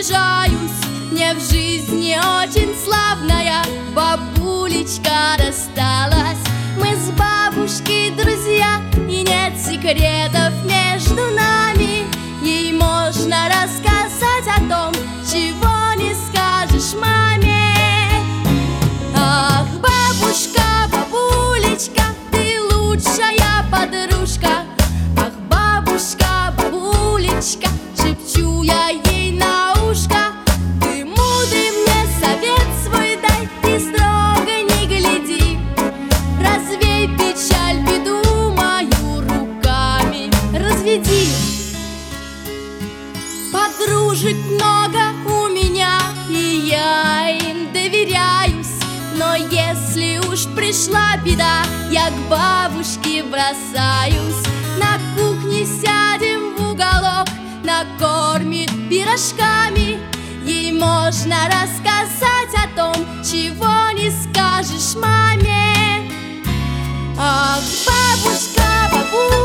обижаюсь. Мне в жизни очень славная бабулечка досталась. Мы с бабушкой друзья, и нет секретов между нами. Ей можно рассказать о том, чего не скажешь маме. Ах, бабушка, бабулечка, ты лучшая подружка. Ах, бабушка, бабулечка, шепчу я ей на ушко. Ты мудрый мне совет свой дай, ты строго не гляди. Развей печаль, беду мою руками разведи. Подружек много у меня, и я им доверяюсь. Но если уж пришла беда, я к бабушке бросаюсь. На кухне сядем в уголок, накормит пирожками. Ей можно рассказать о том, чего не скажешь маме. Ах, бабушка, бабушка,